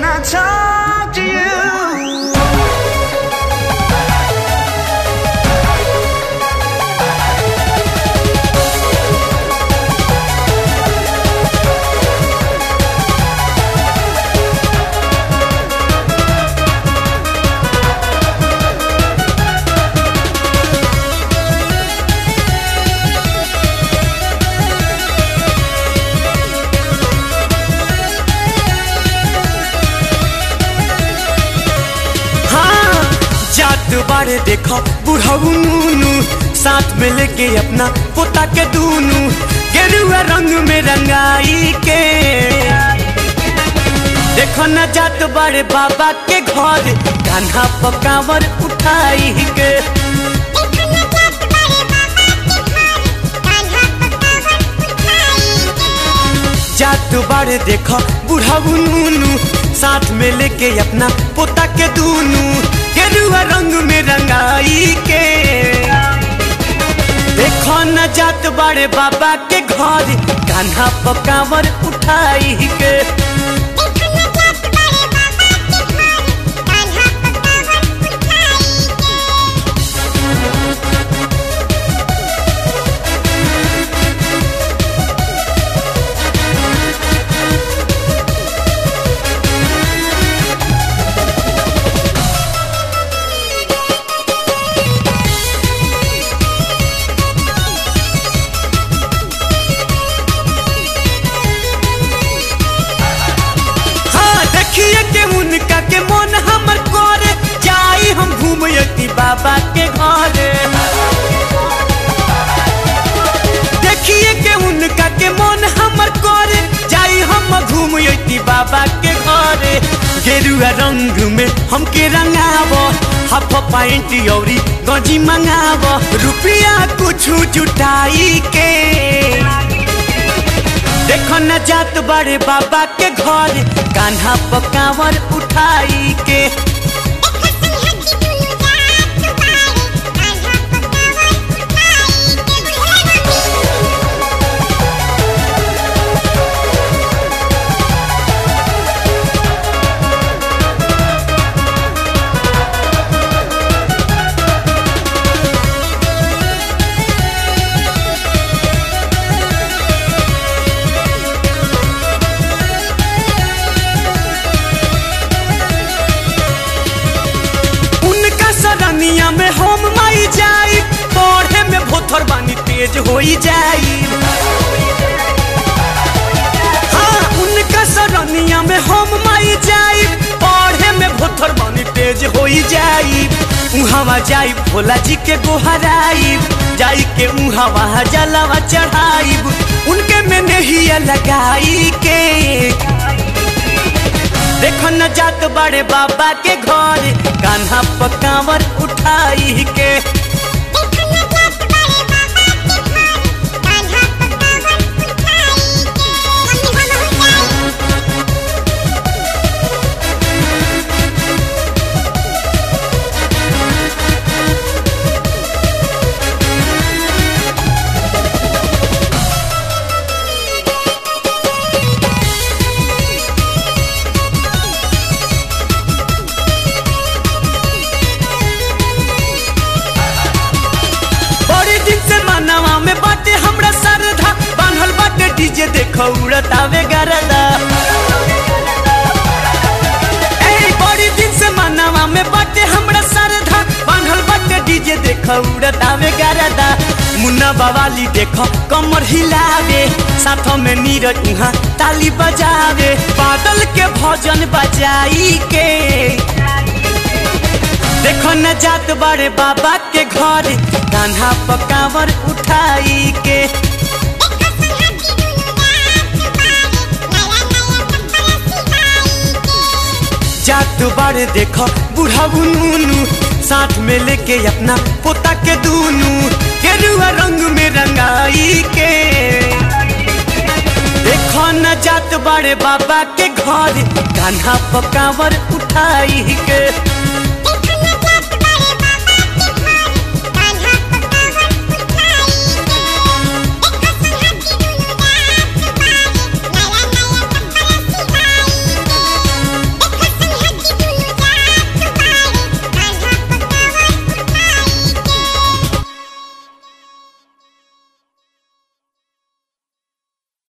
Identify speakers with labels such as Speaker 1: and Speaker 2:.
Speaker 1: Can I talk to you?
Speaker 2: बारे देखो बुढ़ाऊ नूनू साथ में लेके अपना पोता के दूनू गेरुआ रंग में रंगाई के देखो न जात बड़े बाबा के घर कान्हा पकावर उठाई के जात बारे देखो बुढ़ाऊ नूनू साथ में लेके अपना पोता के दूनू गेरुआ रंग में रंगाई के देखो न जात बड़े बाबा के घर कान्हा पकावर उठाई के बाबा के घरे देखिए के उनका के मन हमर करे जाई हम घूमती बाबा के घरे गेरुआ रंग में हमके रंगावो हाफ पैंट औरी गंजी मंगावो रुपया कुछ जुटाई के देखो न जात बड़े बाबा के घर कान्हा पकावर उठाई के में हम माई जाई पढ़े में भोथर बानी तेज होई जाई हाँ उनका सरनिया में हम माई जाई पढ़े में भोथर बानी तेज होई जाई उहावा जाई भोला जी के गोहराई जाई के उहावा जलावा चढ़ाई उनके में नहीं लगाई के देखो न जात बड़े बाबा के घर कान्हा पकावर उठाई के डीजे देखो उड़तावे गरदा बड़ी दिन से मनवा में बाटे हमरा सरधा बांधल बाटे डीजे देखो उड़तावे गरदा मुन्ना बवाली देखो कमर हिलावे साथों में नीरज उहाँ ताली बजावे बादल के भजन बजाई के देखो न जात बड़े बाबा के घर कान्हा पकावर उठाई के जात बारे देखो बुढ़ाऊ नूनू साथ में लेके अपना पोता के दूनू गेरुआ रंग में रंगाई के देखो न जात बड़े बाबा के घर कान्हा पकावर उठाई के